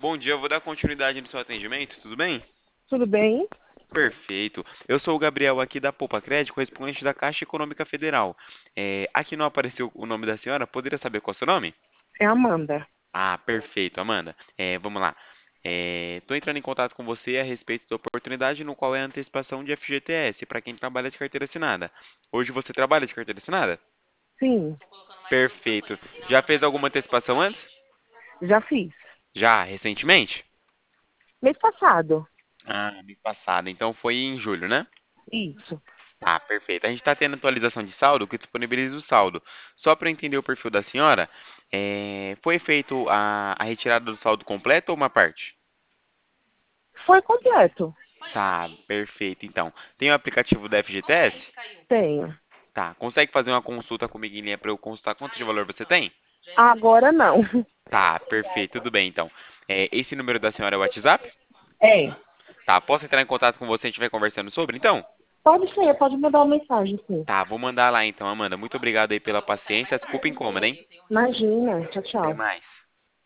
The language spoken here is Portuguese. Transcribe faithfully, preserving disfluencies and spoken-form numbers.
Bom dia, eu vou dar continuidade no seu atendimento, tudo bem? Tudo bem? Perfeito. Eu sou o Gabriel aqui da Poupa Crédito, correspondente da Caixa Econômica Federal. É, aqui não apareceu o nome da senhora, poderia saber qual é o seu nome? É a Amanda. Ah, perfeito, Amanda. É, vamos lá. Estou entrando em contato com você a respeito da oportunidade no qual é a antecipação de F G T S para quem trabalha de carteira assinada. Hoje você trabalha de carteira assinada? Sim, Perfeito. Já fez alguma antecipação antes? já fiz. Já, recentemente? Mês passado. Ah, mês passado. Então foi em julho, né? Isso. Ah, perfeito. A gente está tendo atualização de saldo que disponibiliza o saldo. Só para entender o perfil da senhora, é, foi feito a, a retirada do saldo completo ou uma parte? Foi completo. Tá, perfeito. Então, tem o aplicativo da F G T S? Tenho. Tá, consegue fazer uma consulta comigo em linha para eu consultar quanto de valor você tem? Agora não. Tá, perfeito, tudo bem então. É, esse número da senhora é o WhatsApp? É. Tá, posso entrar em contato com você e a gente vai conversando sobre? Então? Pode ser, pode mandar uma mensagem, sim. Tá, vou mandar lá então, Amanda. Muito obrigado aí pela paciência. Desculpa a incômoda, hein? Imagina. Tchau, Até tchau. mais.